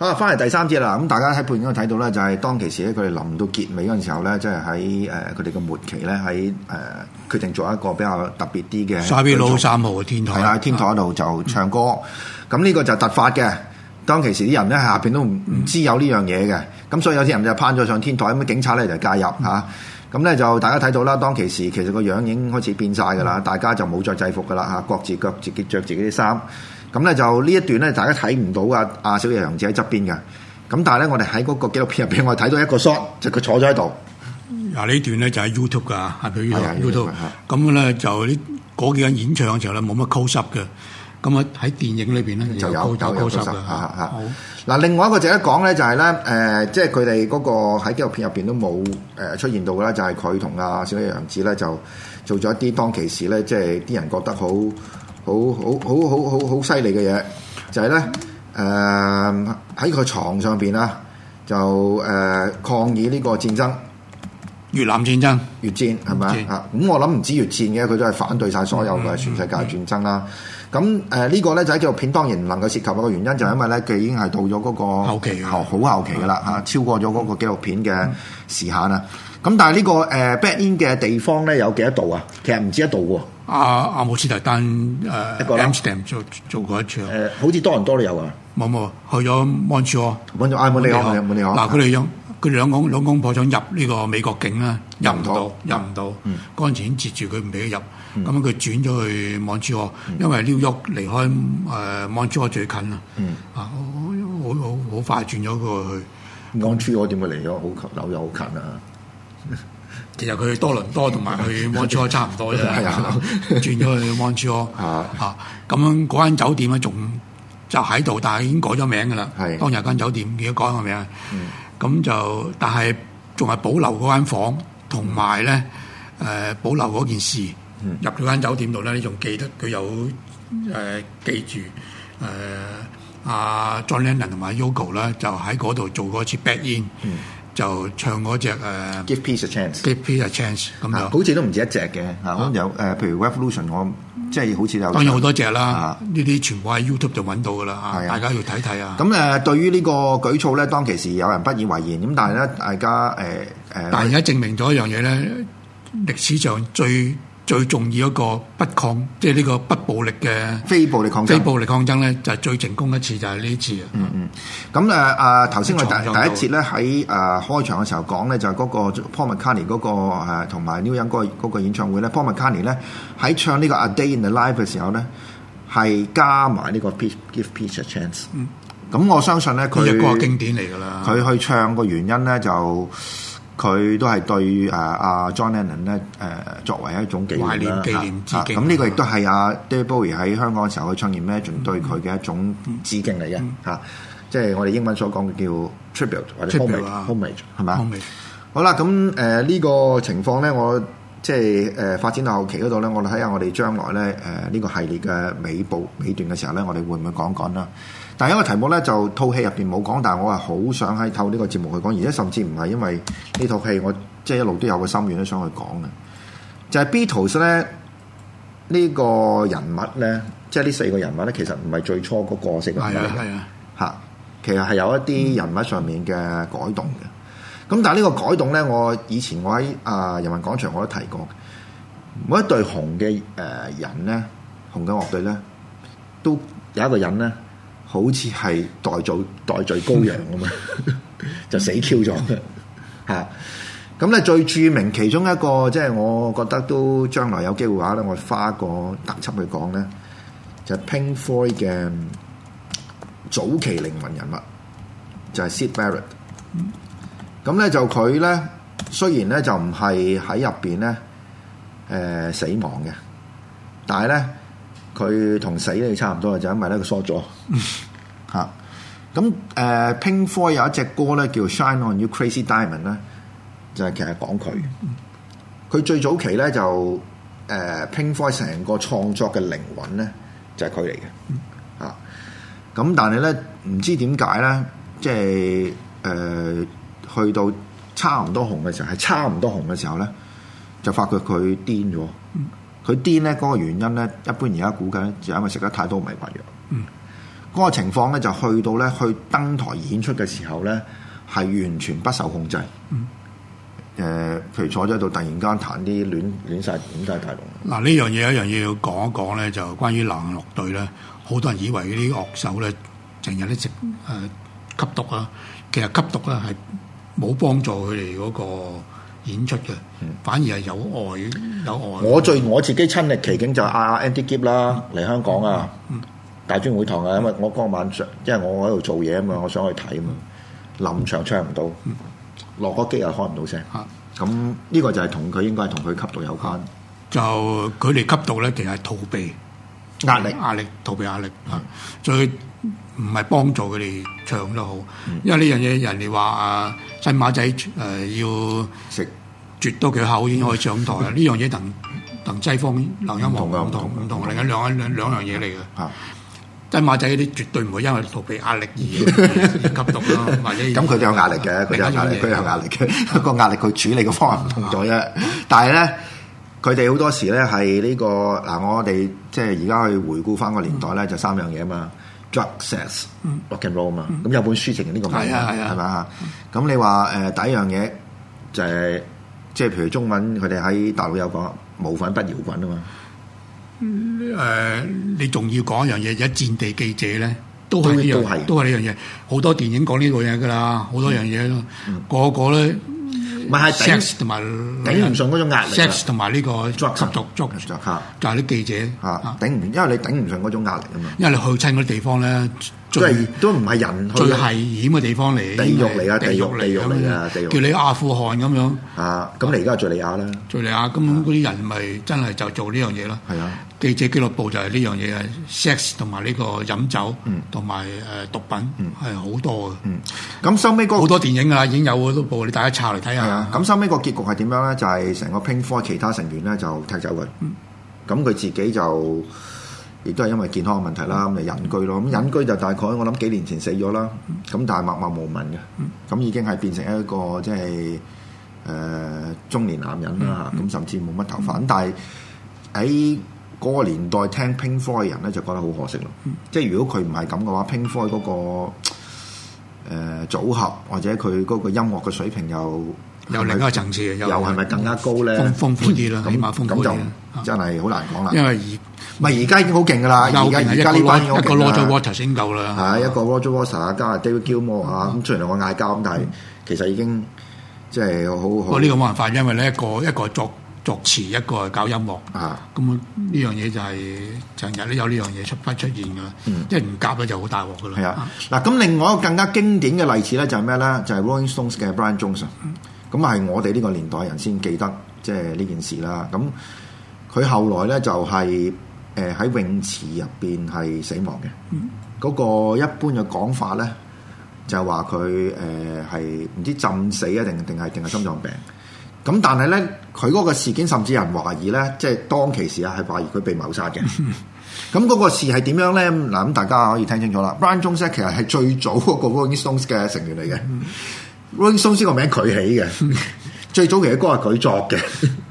好，翻嚟第三節啦。咁大家喺背景度睇到咧，就係當其時咧，佢哋臨到結尾嗰陣時候咧，即係喺佢哋嘅末期咧，喺決定做一個比較特別啲嘅。 沙比魯3號嘅天台， 係啦，天台嗰度就唱歌。咁呢個就突發嘅。當其時啲人咧下邊都唔知有呢樣嘢嘅，咁所以有啲人就攀咗上天台，咁警察咧就介入嚇。咁咧就大家睇到啦，當其時其實個樣已經開始變晒㗎啦，大家就冇着制服㗎啦嚇，各自着自己啲衫。咁咧就呢一段咧，大家睇唔到阿小野洋子喺側邊嘅。咁但係咧，我哋喺嗰個紀錄片入邊，我哋睇到一個 shot，就佢坐咗喺度。 嗱呢段咧就喺 YouTube 㗎，係佢 YouTube。咁咧就呢嗰幾個人演唱嘅時候咧，冇乜 close up 嘅。咁啊喺電影裏邊咧就有 close up 嘅。 嗱，另外一個值得講咧就係咧，即係佢哋嗰個喺紀錄片入邊都冇出現到嘅啦，就係佢同阿小野洋子咧就做咗一啲當其時咧，即係啲人覺得好犀利嘅嘢，就係咧喺佢床上邊啦，就抗議呢個戰爭， 越南戰爭、 越戰係咪啊？咁我諗唔止越戰嘅，佢都係反對晒所有嘅全世界戰爭啦。咁呢個咧就喺紀錄片當然唔能夠涉及嘅原因，就係因為咧佢已經係到咗嗰個後期好後期嘅啦嚇，超過咗嗰個紀錄片嘅時限啦。咁但係呢個back in 嘅地方咧有幾多度啊？其實唔止一度喎。 阿姆斯特丹一個 Amsterdam 做過一場。 好似多倫多都有啊。 冇去咗 Montreal。 冇咗冇你好。 嗱佢哋兩公婆想入呢個美國境啦，入唔到。嗰陣時已經截住佢唔俾佢入。咁佢轉咗去 Montreal，因為 New York離開Montreal 最近啦。好快轉咗過去。 Montreal 點會離咗好近？紐約好近啊！ 其實佢多倫多同埋去 Montreal 差唔多啫，轉咗去 Montreal 咁樣嗰間酒店咧仲就喺度，但係已經改咗名㗎啦。當日間酒店已經改咗名，咁就但係仲係保留嗰間房，同埋咧保留嗰件事。入咗間酒店度咧，你仲記得佢有記住阿 John Lennon 同埋 Yoko 咧，就喺嗰度做過一次 back in。就唱嗰隻 Give Peace a Chance，Give Peace a Chance 咁就好似都唔止一隻嘅嚇，咁有譬如 Revolution， 我即係好似有當然好多隻啦，呢啲全部喺 YouTube 就揾到噶啦，大家要睇睇啊。 咁對於呢個舉措咧，當其時有人不以為然，咁但係咧大家但係而家證明咗一樣嘢咧，歷史上最重要一個即係呢個不暴力嘅非暴力抗爭咧，就係最成功一次就係呢次啊。 咁頭先我第一節咧喺開場嘅時候講咧，就係嗰個 Paul McCartney 嗰個同埋 Neil Young 嗰個演唱會咧 ，Paul McCartney 咧喺唱呢個 A Day in the Life 嘅時候咧，係加埋呢個 Give Peace a Chance。咁我相信咧，佢呢隻歌係經典嚟㗎啦。 佢去唱個原因咧就。佢都係對阿 John Lennon 咧作為一種紀念啦，咁呢個亦都係阿 David Bowie 喺香港嘅時候去唱 Imagine 對佢嘅一種致敬嚟嘅嚇，即係我哋英文所講嘅叫 tribute 或者 homage 係咪啊？好啦，咁呢個情況咧，我即係發展到後期嗰度咧，我哋睇下我哋將來咧呢個系列嘅尾段嘅時候咧，我哋會唔會講啦？但係一個題目咧，就套戲入邊冇講，但係我係好想喺透呢個節目去講，而且甚至唔係因為呢套戲，我即係一路都有個心願都想去講嘅，就係 Beatles 咧呢個人物咧，即係呢四個人物咧，其實唔係最初嗰個四個人物嚇，其實係有一啲人物上面嘅改動嘅。咁但係呢個改動咧，我以前我喺人民廣場我都提過，每一隊紅嘅人咧，紅嘅樂隊咧，都有一個人咧。好似係代罪羔羊咁嘛，就死 Q 咗嘅嚇。咁咧最著名其中一個，即係我覺得都將來有機會話咧，我花個特輯去講咧，就係 Pink Floyd 嘅早期靈魂人物，就係 Syd Barrett。咁咧就佢咧，雖然咧就唔係喺入邊咧死亡嘅，但係咧。佢同死咧差唔多嘅，就因為咧佢疏咗嚇。咁Pink Floyd 有一隻歌咧叫 Shine On You Crazy Diamond 咧，就係其實講佢。佢最早期咧就Pink Floyd 成個創作嘅靈魂咧就係佢嚟嘅嚇。咁但係咧唔知點解咧，即係去到差唔多紅嘅時候，係差唔多紅嘅時候咧，就發覺佢癲咗。佢癲咧嗰個原因咧，一般而家估計咧就因為食得太多迷幻藥。 嗰個情況咧就去到咧去登台演出嘅時候咧係完全不受控制。譬如坐咗喺度，突然間彈啲亂晒大龍。 嗱，呢樣嘢一樣嘢要講一講咧，就關於流行樂隊咧，好多人以為啲樂手咧成日都食吸毒啊，其實吸毒咧係冇幫助佢哋嗰個演出嘅，反而係有礙。 我自己親歷其境就阿 Andy Gibb 啦嚟香港啊，大專會堂啊，因為我嗰晚上因為我喺度做嘢啊嘛，我想去睇啊嘛，臨場唱唔到。落個機又開唔到聲，咁呢個就係應該係同佢吸毒有關。 就佢哋吸毒咧，其實係逃避壓力，逃避壓力嚇，最唔係幫助佢哋唱得好。因為呢樣嘢人哋話新馬仔要食啜多幾口先可以上台啊！呢樣嘢同西方流音樂唔同，另外兩樣嘢嚟嘅。即係馬仔嗰啲絕對唔會因為逃避壓力而吸毒咯，或者咁佢都有壓力嘅，佢有壓力嘅，個壓力佢處理嘅方法唔同咗啫。但係咧，佢哋好多時咧係呢個我哋即係而家去回顧翻個年代咧，就三樣嘢啊嘛 ，drug sex rock and roll 嘛。咁有本書情呢個名係咪啊？咁你話第一樣嘢就係即係譬如中文佢哋喺大陸有講無粉不搖滾啊嘛。 你仲要講一樣嘢，而家戰地記者咧都係呢樣嘢，好多電影講呢個嘢噶啦，好多樣嘢咯，個個咧咪係 sex 同埋頂唔順嗰種壓力 ，sex 同埋呢個吸毒就係啲記者頂唔，因為你頂唔順嗰種壓力啊嘛， 因為你去親嗰啲地方咧， 都唔係人去最危險嘅地方嚟， 地獄嚟啊，地獄嚟啊， 叫你阿富汗咁樣咁你而家係敍利亞啦， 敍利亞咁嗰啲人咪真係就做呢樣嘢咯，係啊。記者俱樂部就係呢樣嘢係 sex 同埋呢個飲酒，同埋毒品係好多嘅。 咁收尾好多電影啊，已經有好多部，你大家查嚟睇下。 咁收尾個結局係點樣咧？就係成個 Pink Floyd 其他成員咧就踢走佢。咁佢自己就亦都係因為健康嘅問題啦，咁咪隱居咯。咁隱居就大概我諗幾年前死咗啦。咁但係默默無聞嘅。咁已經係變成一個即係中年男人啦。咁甚至冇乜頭髮。咁但係喺嗰個年代聽 Pink Floyd 嘅人咧就覺得好可惜咯，即係如果佢唔係咁嘅話 Pink Floyd 嗰個組合或者佢嗰個音樂嘅水平又另一個層次， 又係咪更加高咧？ 豐富啲啦，起碼豐富啲。 咁就真係好難講啦。 因為而家已經好勁噶啦，而家呢班已經好勁啦。 一個 Roger Waters 先夠啦， 係一個 Roger Waters 加 David Gilmour 咁雖然我嗌交咁，但係其實已經即係好。我呢個冇辦法，因為咧一個作詞，一個係搞音樂，咁呢樣嘢就係成日都有呢樣嘢出現㗎啦，即係唔夾咧就好大鑊㗎啦。係啊， 嗱咁另外一個更加經典嘅例子咧就係咩咧？就係 Rolling Stones 嘅 Brian Jones，咁係我哋呢個年代人先記得即係呢件事啦。咁佢後來咧就係喺泳池入邊係死亡嘅。嗰個一般嘅講法咧就係話佢係唔知浸死啊定係心臟病。咁但係咧，佢嗰個事件甚至有人懷疑咧，即係當其時係懷疑佢被謀殺嘅。咁嗰個事係點樣咧？嗱，咁大家可以聽清楚啦。Brian Jones 其實係最早嗰個 Rolling Stones 嘅成員嚟嘅。Rolling Stones 個名佢起嘅，最早期嘅歌係佢作嘅。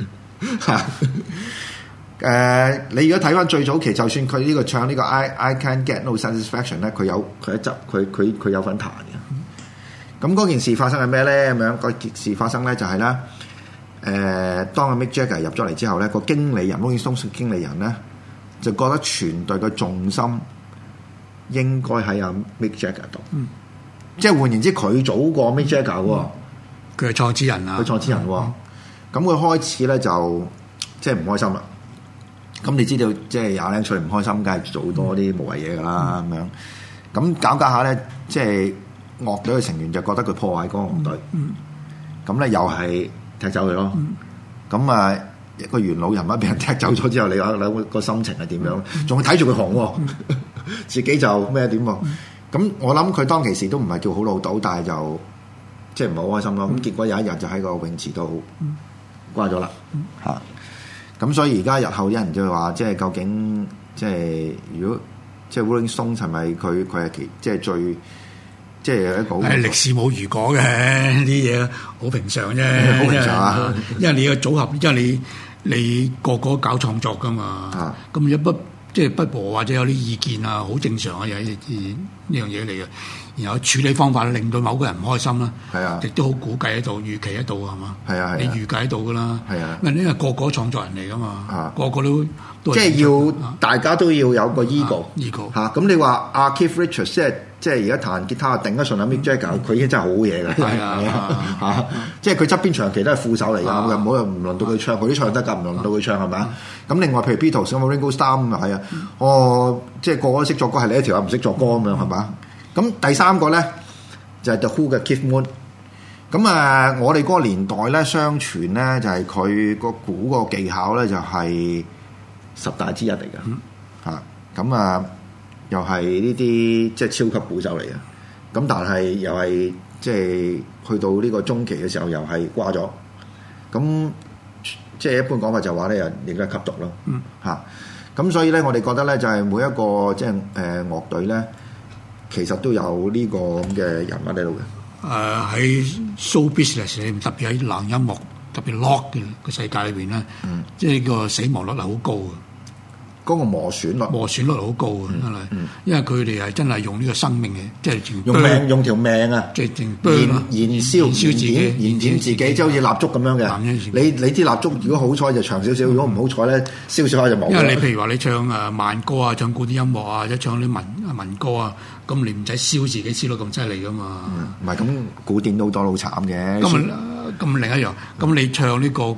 你如果睇翻最早期，就算佢呢個唱呢個 I Can't Get No Satisfaction 咧，佢有份彈嘅。咁嗰件事發生係咩咧？咁樣個件事發生咧就係咧。當阿 Mick Jagger 入咗嚟之後咧，個經理人 Rolling Stones 經理人咧就覺得全隊嘅重心應該喺阿 Mick Jagger 度，即係換言之，佢早過 Mick Jagger 喎， 佢係創始人啊， 佢創始人喎，咁佢開始咧就即係唔開心啦。咁你知道即係廿零歲唔開心，梗係做多啲無謂嘢㗎啦咁樣。咁搞下咧，即係樂隊嘅成員就覺得佢破壞嗰個樂隊，咁咧又係踢走佢咯，咁一個元老人物俾人踢走咗之後，你諗個心情係點樣？仲會睇住佢紅喎，自己就咩點喎？咁我諗佢當其時都唔係叫好老賭，但係就即係唔係好開心咯。咁結果有一日就喺個泳池度掛咗啦嚇。咁所以而家日後啲人就話，即係究竟即係如果即係 Rolling Stones 係咪佢係即係最？即係一個歷史冇如果嘅啲嘢，好平常啫。好平常因為你嘅組合，因為你個個搞創作噶嘛。咁一不即係不和或者有啲意見啊，好正常啊，又係呢樣嘢嚟嘅。然後處理方法令到某個人唔開心啦，係啊，亦都好估計喺度、預期喺度係嘛？係啊，你預計喺度噶啦，係啊，因為個個創作人嚟噶嘛，個個都即係要大家都要有個 ego 嚇。咁你話阿 Keith Richards 即係而家彈吉他頂得順阿 Mick Jagger，佢已經真係好嘢㗎，係啊嚇，即係佢側邊長期都係副手嚟㗎，又唔好又唔輪到佢唱，佢都唱得㗎，唔輪到佢唱係咪啊？咁另外譬如 Beatles 咁啊 Ringo Starr 咁啊係啊，即係個個都識作歌，係你一條友唔識作歌咁樣係嘛？咁第三個咧就係 The Who 嘅 Keith Moon。咁我哋嗰個年代咧，相傳咧就係佢個鼓個技巧咧就係10大之一嚟嘅嚇。咁又係呢啲即係超級鼓手嚟嘅。咁但係又係即係去到呢個中期嘅時候又係掛咗。咁即係一般講法就話咧又亦都係吸毒咯嚇。咁所以咧我哋覺得咧就係每一個即係樂隊咧。其實都有呢個咁嘅人物喺度嘅。 喺 show business 特別喺冷音樂，特別 rock 嘅世界裏邊咧，即係個死亡率係好高嘅。 嗰個磨損率好高嘅，真係，因為佢哋係真係用呢個生命嘅，即係用條命啊， 即係燃燒自己，燃點自己，即係好似蠟燭咁樣嘅。你支蠟燭如果好彩就長少少，如果唔好彩咧燒少下就冇。因為你譬如話你唱慢歌啊，唱古典音樂啊，或者唱啲民歌啊，咁你唔使燒自己燒到咁犀利噶嘛。 唔係咁古典都好多好慘嘅。 咁另一樣，咁你唱呢個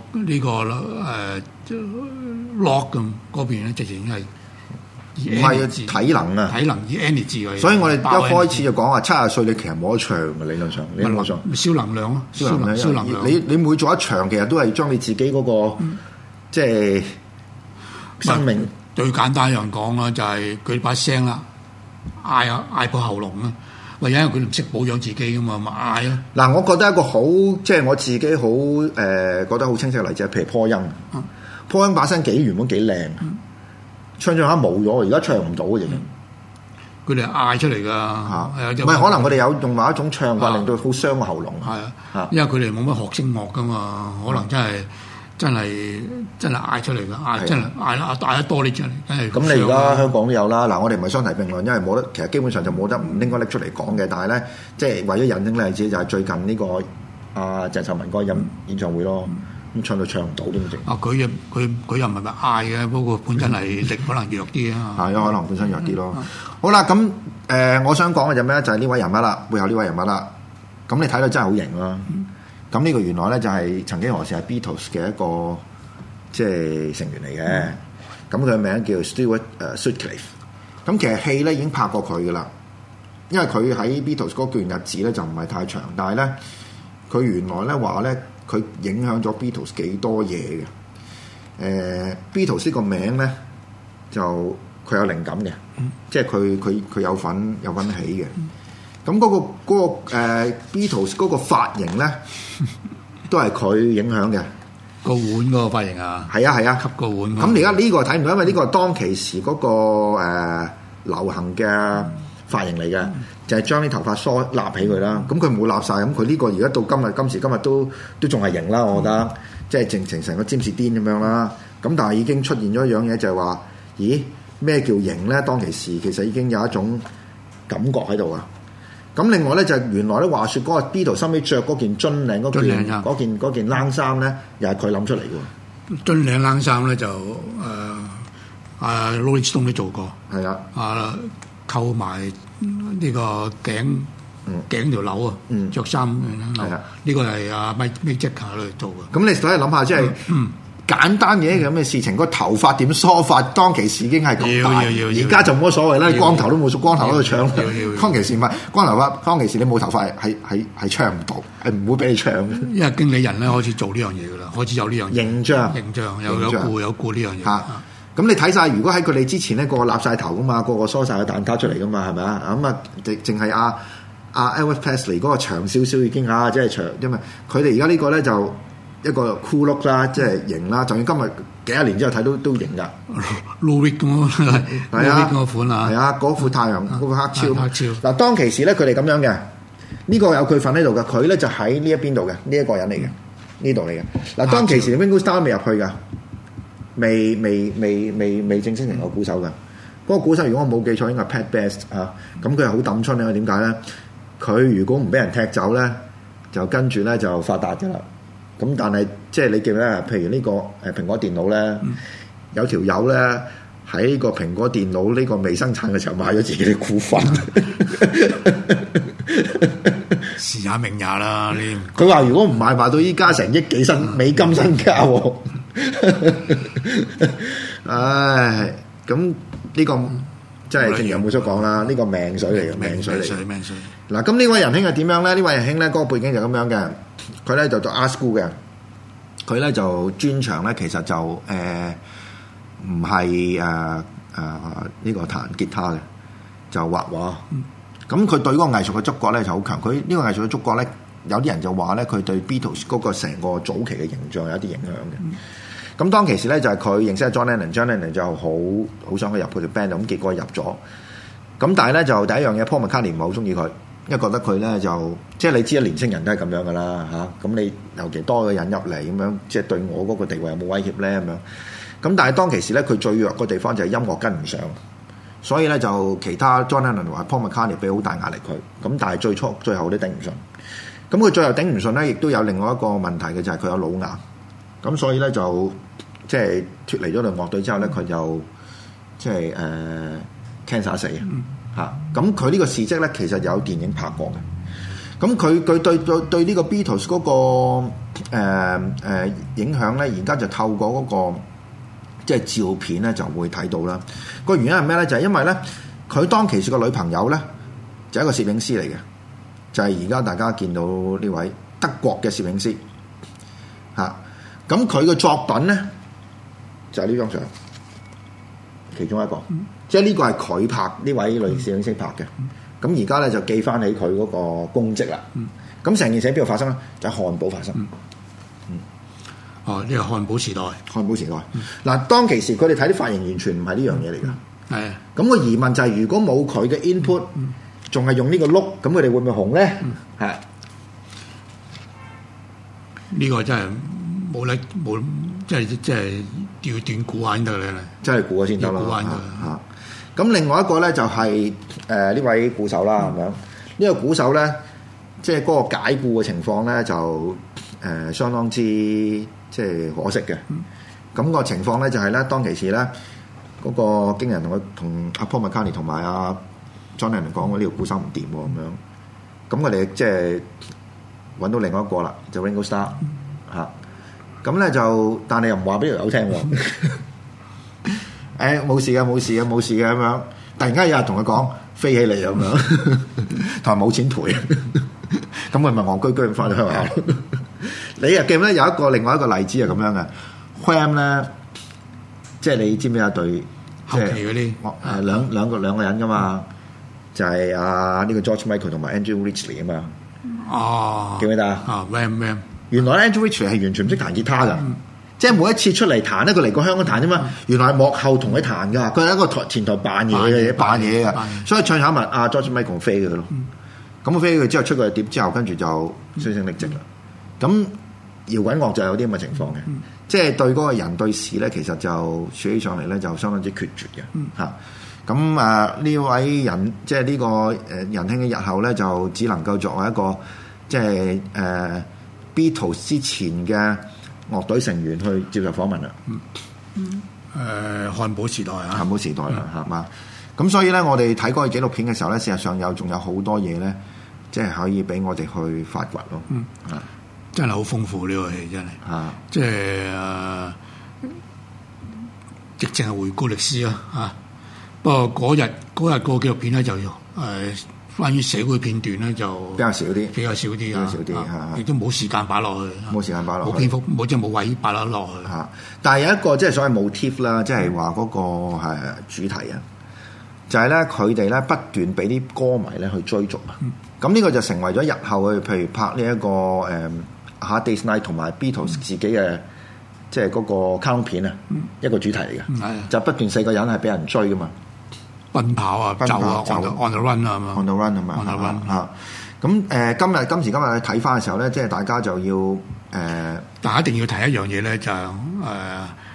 rock 咁嗰邊咧，直情係唔係體能啊， 體能以 energy 為。 所以我哋一開始就講話70歲你其實冇得唱嘅理論上，理論上燒能量咯，燒能量。 你每做一場其實都係將你自己嗰個即係生命。 最簡單一樣講啦，就係佢把聲啦，嗌破喉嚨啦。因為佢唔識保養自己噶嘛，咪嗌咯。 嗱，我覺得一個好即係我自己好覺得好清晰嘅例子係譬如坡恩。坡恩把聲原本幾靚，唱下冇咗，而家唱唔到嘅。 佢哋係嗌出嚟㗎， 唔係可能佢哋有用某一種唱法令到好傷個喉嚨。 係啊，因為佢哋冇乜學聲樂㗎嘛，可能真係嗌出嚟㗎，真係嗌得多啲出嚟，真係。 咁你而家香港都有啦，嗱，我哋唔係相提並論，因為冇得，其實基本上就冇得唔應該拎出嚟講嘅。但係咧，即係為咗引證例子，就係最近呢個鄭秀文嗰個演唱會咯，咁唱到唱唔到點整？ 佢又唔係咪嗌嘅，不過本身係力可能弱啲啊。 係啊，可能本身弱啲咯。好啦，咁我想講嘅就咩咧？就係呢位人物啦，背後呢位人物啦。咁你睇到真係好型咯。咁呢個原來咧就係曾經何時係 Beatles 嘅一個即係成員嚟嘅。咁佢嘅名叫 Stuart Sutcliffe。咁其實戲咧已經拍過佢噶啦，因為佢喺 Beatles 嗰段日子咧就唔係太長，但係咧佢原來咧話咧佢影響咗 Beatles 幾多嘢嘅。Beatles 呢個名咧就佢有靈感嘅，即係佢有份起嘅。咁嗰個Beatles 嗰個髮型咧，都係佢影響嘅。 個碗嗰個髮型啊， 係啊， 吸個碗。 咁而家呢個睇唔到，因為呢個係當其時嗰個流行嘅髮型嚟嘅，就係將啲頭髮梳立起佢啦。咁佢冇立晒，咁佢呢個而家到今時今日都仲係型啦，我覺得，即係成個詹士甸咁樣啦。咁但係已經出現咗一樣嘢，就係話，咦，咩叫型咧？當其時其實已經有一種感覺喺度啊。咁另外咧就原來咧話説嗰個 Beatles 收尾著嗰件樽領嗰件冷衫咧，又係佢諗出嚟嘅。 樽領冷衫咧就Rolling Stone 都做過，係啊，扣埋呢個頸條紐啊，著衫係啊，呢個係阿 Mick Jagger 嚟做嘅。 咁你睇下諗下，即係簡單嘅咁嘅事情，個頭髮點梳法，當其時已經係咁大，而家就冇乜所謂啦。光頭都冇，光頭喺度唱。當其時唔係光頭髮，當其時你冇頭髮係唱唔到，係唔會俾你唱嘅。 因為經理人咧開始做呢樣嘢噶啦，開始有呢樣嘢形象有顧呢樣嘢。 咁你睇晒，如果喺佢哋之前咧，個個立晒頭噶嘛，個個梳晒個蛋撻出嚟噶嘛，係咪啊？咁啊，淨係阿 Elvis Presley 嗰個長少少已經即係長，因為佢哋而家呢個咧就。一個 cool look 啦，即係型啦，就算今日幾十年之後睇都型噶。 Lou Reed 咁咯，係啊，嗰款啊， 係啊，嗰副太陽嗰個黑超。嗱，當其時咧，佢哋咁樣嘅，呢個有佢份喺度嘅，佢咧就喺呢一邊度嘅，呢一個人嚟嘅，呢度嚟嘅。嗱，當其時 Ringo Starr 未入去噶， 未正式成個鼓手㗎。嗰個鼓手如果我冇記錯應該係 Pat Best 啊，咁佢係好抌春咧。點解咧？佢如果唔俾人踢走咧，就跟住咧就發達㗎啦。咁但係即係你記唔記得？譬如呢個蘋果電腦咧，有條友咧喺個蘋果電腦呢個未生產嘅時候買咗自己嘅股份。 時也命也啦！你佢話如果唔買到依家成億幾美金身家喎。唉，咁呢個即係正如有冇所講啦，呢個命水嚟嘅，命水嚟嘅。 命水。 嗱，咁呢位仁兄係點樣咧？呢位仁兄咧，嗰個背景就咁樣嘅。佢咧就讀 art school 嘅，佢咧就專長咧其實就唔係呢個彈吉他嘅，就畫畫。咁佢對嗰個藝術嘅觸覺咧就好強。佢呢個藝術嘅觸覺咧，有啲人就話咧，佢對 Beatles 嗰個成個早期嘅形象有一啲影響嘅。咁當其時咧就係佢認識 John Lennon 就好想去入佢條 band，咁結果入咗。咁但係咧就第一樣嘢 Paul McCartney 唔係好中意佢，因為覺得佢咧就即係你知啦，年青人都係咁樣噶啦嚇。咁你尤其多個人入嚟咁樣，即係對我嗰個地位有冇威脅咧咁樣？咁但係當其時咧，佢最弱個地方就係音樂跟唔上。所以咧就其他 John Lennon 話 Paul McCartney 俾好大壓力佢，咁但係最後都頂唔順。咁佢最後頂唔順咧，亦都有另外一個問題嘅就係佢有腦癌。咁所以咧就即係脫離咗隊樂隊之後咧，佢就即係cancer 死嚇。咁佢呢個事蹟咧其實有電影拍過嘅。咁佢對呢個 Beatles 嗰個影響咧，而家就透過嗰個即係照片咧就會睇到啦。個原因係咩咧？就係因為咧，佢當其時個女朋友咧就係一個攝影師嚟嘅，就係而家大家見到呢位德國嘅攝影師嚇。咁佢嘅作品咧就係呢張相，其中一個，即係呢個係佢拍呢位女攝影師拍嘅。咁而家咧就記翻起佢嗰個功績啦。咁成件事喺邊度發生咧？就喺漢堡發生。 哦，呢個漢堡時代。 漢堡時代。嗱，當其時佢哋睇啲髮型完全唔係呢樣嘢嚟㗎。 係。 咁個疑問就係，如果冇佢嘅 input，仲係用呢個碌，咁佢哋會唔會紅咧？係。 呢個真係冇，即係要斷估下先得咧。 真係估下先得啦。 估下先得嚇。咁另外一個咧就係呢位鼓手啦，咁樣。呢個鼓手咧，即係嗰個解雇嘅情況咧，就相當之即係可惜嘅。咁個情況咧就係咧，當其時咧，嗰個經人同阿 Paul McCartney 同埋阿 John Lennon 講過呢個鼓手唔掂喎，咁樣。咁佢哋即係揾到另外一個啦，就 Ringo Starr 嚇。咁咧就，但係又唔話俾條友聽喎。冇事嘅，冇事嘅，冇事嘅咁樣。突然間有人同佢講飛起嚟咁樣，同埋冇錢賠。咁佢咪戇居居咁翻咗鄉下。你又記唔記得有另外一個例子係咁樣嘅 Wham 咧，即係你知唔知有對後期嗰啲兩個人噶嘛？就係呢個 George Michael 同埋 Andrew Ridgeley 啊嘛。 哦， 記唔記得啊 Wham 原來 Andrew Ridgeley 係完全唔識彈吉他噶。即係每一次出嚟彈咧，佢嚟過香港彈啫嘛。原來係幕後同佢彈噶，佢係一個前台扮嘢嘅嘢，扮嘢嘅。所以唱下文George Michael 飛嘅咯。咁飛佢之後出個碟之後，跟住就銷聲匿跡啦。咁搖滾樂就有啲咁嘅情況嘅，即係對嗰個人對事咧，其實就處起上嚟咧就相當之決絕嘅嚇。咁呢位人即係呢個仁兄嘅日後咧，就只能夠作為一個即係Beatles 之前嘅樂隊成員去接受訪問啦。 漢堡時代啊， 漢堡時代啦，係嘛？咁所以咧，我哋睇嗰個紀錄片嘅時候咧，事實上仲有好多嘢咧，即係可以俾我哋去發掘咯。 真係好豐富呢個戲，真係。即係直情係回顧歷史啊！不過嗰日個紀錄片咧就關於社會片段咧就比較少啲， 亦都冇時間擺落去， 冇篇幅，冇位擺得落去。 但係有一個即係所謂motif啦，即係話嗰個主題啊，就係咧佢哋咧不斷俾啲歌迷咧去追逐啊。咁呢個就成為咗日後去譬如拍呢一個Hard Day's Night 同埋 Beatles 自己嘅即係嗰個卡通片啊，一個主題嚟嘅，就不斷4個人係俾人追噶嘛。 奔跑啊，走啊 ，on the run 啊嘛 ，on the run 係嘛 ，on the run 嚇。咁今時今日睇翻嘅時候咧，即係大家就要但係一定要提一樣嘢咧，就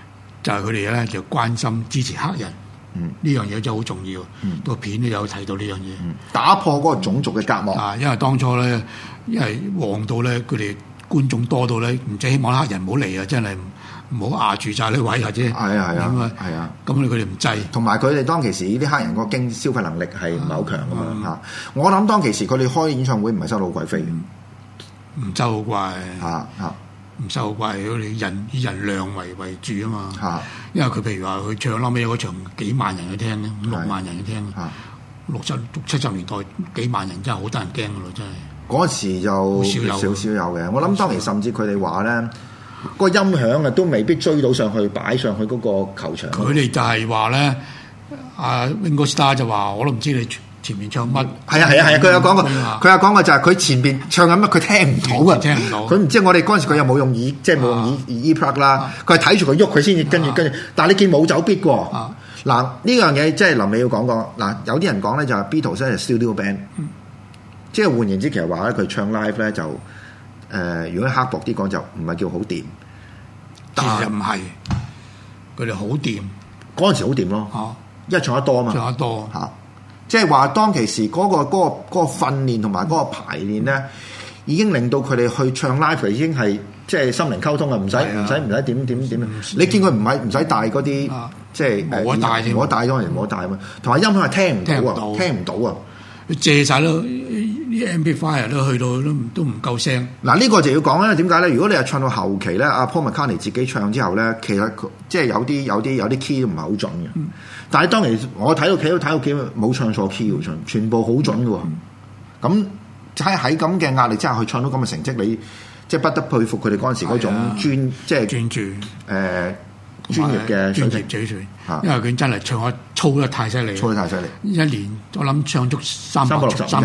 就係佢哋咧就關心支持黑人。呢樣嘢真係好重要。個片都有提到呢樣嘢。 打破嗰個種族嘅隔膜。 因為當初咧，因為旺到咧，佢哋觀眾多到咧，唔止希望黑人唔好嚟啊，真係唔好壓住晒呢位或者。係啊。咁佢哋唔制。同埋佢哋當其時呢啲黑人個消費能力係唔係好強噶嘛嚇？我諗當其時佢哋開演唱會唔係收到好貴飛嘅。 唔收好貴。唔收好貴，佢哋以人量為主啊嘛。因為佢譬如話佢唱撈尾嗰場幾萬人去聽咧，5-6萬人去聽。60-70年代幾萬人真係好得人驚噶咯，真係。嗰時就少少有嘅。我諗當年甚至佢哋話咧，個音響啊都未必追到上去，擺上去嗰個球場。佢哋就係話咧，阿 Ringo Starr 就話我都唔知你前面唱乜？係啊！佢有講過，就係佢前邊唱緊乜，佢聽唔到啊！聽唔到。佢唔知我哋嗰陣時佢又冇用即係冇用耳 plug 啦。佢係睇住佢喐，佢先至跟住。但係你見冇走 beat 喎。嗱呢樣嘢即係臨尾要講講。嗱有啲人講咧就係 Beatles 係 studio band，即係換言之，其實話咧佢唱 live 咧就如果刻薄啲講就唔係叫好掂。其實唔係，佢哋好掂。嗰陣時好掂咯，因為唱得多啊嘛。唱得多嚇。即係話當其時嗰個訓練同埋嗰個排練咧，已經令到佢哋去唱 live 已經係即係心靈溝通啊！唔使點。你見佢唔使帶嗰啲即係冇得帶當然冇得帶啊嘛。同埋音響係聽唔到啊！借晒咯，啲 amplifier 都去到都唔夠聲。嗱呢個就要講咧，點解咧？如果你係唱到後期咧，阿 Paul McCartney 自己唱之後咧，其實即係有啲 key 都唔係好準嘅。但係當年我睇到冇唱錯 key 喎，全部好準嘅喎。咁喺咁嘅壓力之下，去唱到咁嘅成績，你即係不得佩服佢哋嗰陣時嗰種專注專業嘅水平。因為佢真係唱得操得太犀利。一年我諗唱足360場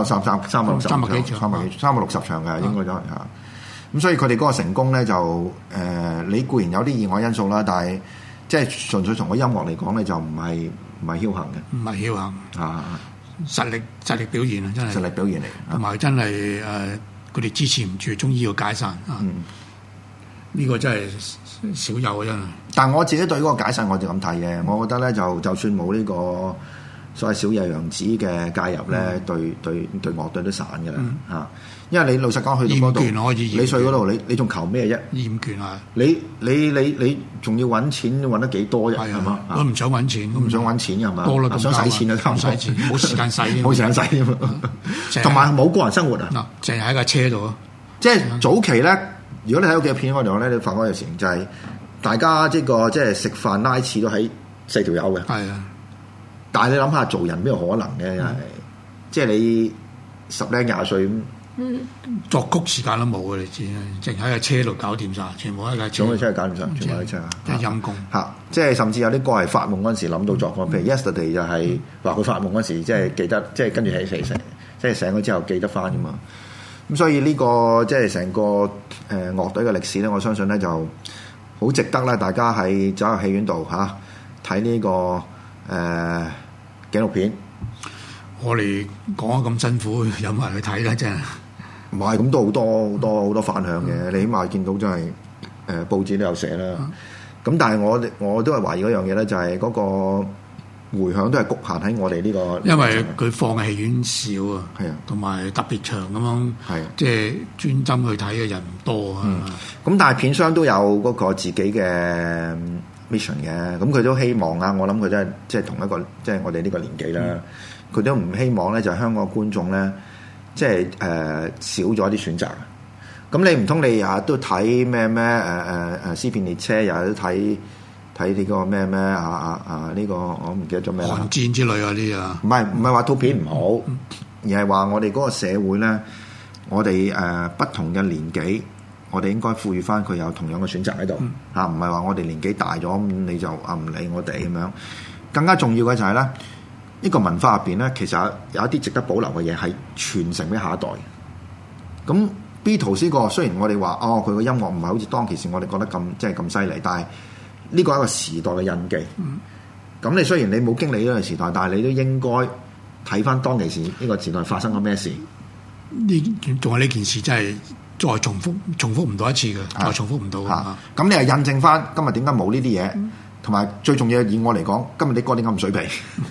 嘅應該都係嚇。咁所以佢哋嗰個成功咧就你固然有啲意外因素啦，但係即係純粹從個音樂嚟講咧，就唔係僥倖嘅。唔係僥倖啊！實力表現啊，真係實力表現嚟。同埋真係佢哋支持唔住中醫個解散啊！呢個真係少有啊，真係。但係我自己對嗰個解散我就咁睇嘅，我覺得咧就算冇呢個所謂小野洋子嘅介入咧，對樂隊都散嘅啦嚇。因為你老實講去到嗰度，你去嗰度你仲求咩啫？厭倦啊！你仲要揾錢揾得幾多啫？係嘛？我唔想揾錢，唔想揾錢係嘛？多啦，想使錢啊，唔使錢，冇時間使，冇時間使啊嘛。同埋冇個人生活啊！嗱，淨係喺架車度啊！即係早期咧，如果你睇到幾片嗰度咧，你發覺有時就係大家即係食飯拉翅都喺4條友嘅。係啊！但係你諗下，做人邊有可能嘅？係即係你10零20歲咁。作曲時間都冇嘅，你知啦，淨喺架車度搞掂晒，全部喺架車。總之出去搞掂晒，全部喺車啊！真係陰功嚇，即係甚至有啲歌係發夢嗰陣時諗到作歌，譬如 Yesterday 就係話佢發夢嗰時即係記得，即係跟住起即係醒咗之後記得翻㗎嘛。咁所以呢個即係成個樂隊嘅歷史咧，我相信咧就好值得咧，大家喺走入戲院度嚇睇呢個紀錄片。我哋講得咁辛苦，有冇人去睇咧？真係唔係咁都好多反響嘅。你起碼見到真係報紙都有寫啦。咁但係我都係懷疑嗰樣嘢咧，就係嗰個迴響都係局限喺我哋呢個。因為佢放嘅戲院少啊，係啊，同埋特別長咁樣，係即係專針去睇嘅人唔多啊。咁但係片商都有嗰個自己嘅 mission 嘅，咁佢都希望啊，我諗佢真係即係同一個即係我哋呢個年紀啦。佢都唔希望咧，就係香港嘅觀眾咧，即係少咗啲選擇。咁你唔通你日日都睇咩屍片列車，日日都睇呢個咩呢個我唔記得咗咩啦。寒戰之類嗰啲啊，唔係話套片唔好，而係話我哋嗰個社會咧，我哋不同嘅年紀，我哋應該賦予翻佢有同樣嘅選擇喺度嚇，唔係話我哋年紀大咗咁你就唔理我哋咁樣。更加重要嘅就係咧。呢個文化入邊咧，其實有一啲值得保留嘅嘢係傳承俾下一代。咁 Beatles 呢個雖然我哋話佢個音樂唔係好似當其時我哋覺得咁犀利，但係呢個係一個時代嘅印記。咁你雖然你冇經歷呢個時代，但係你都應該睇翻當其時呢個時代發生咗咩事。呢仲有呢件事真係再重複唔到一次嘅，再重複唔到啊！咁你係印證翻今日點解冇呢啲嘢，同埋最重要以我嚟講，今日啲歌點解咁水皮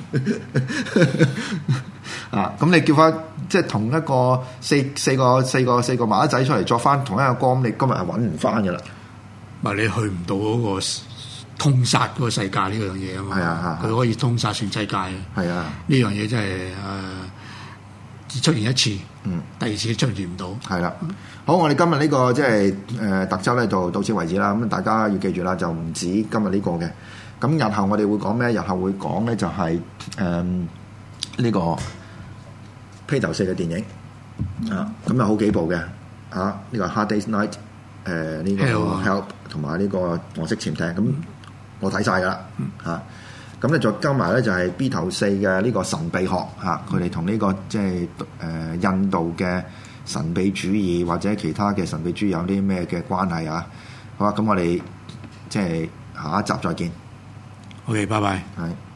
啊？咁你叫翻即係同一個四個麻甩仔出嚟作翻同一個歌，咁你今日係揾唔翻嘅啦。 咪你去唔到嗰個通殺嗰個世界呢樣嘢啊嘛？係啊，佢可以通殺全世界啊！係啊，呢樣嘢真係只出現一次，第二次出現唔到。係啦， 好，我哋今日呢個即係特輯咧，就到此為止啦。咁大家要記住啦，就唔止今日呢個嘅。咁日後我哋會講咩？日後會講咧就係呢個披頭四嘅電影啊，咁有好幾部嘅啊，呢個 Hard Day's Night。呢個 Help 同埋呢個黃色潛艇，咁我睇晒噶啦嚇，咁咧再加埋咧就係 B 頭四嘅呢個神秘學嚇，佢哋同呢個即係印度嘅神秘主義或者其他嘅神秘主義有啲咩嘅關係啊？好啊，咁我哋即係下一集再見。 OK，拜拜。 係。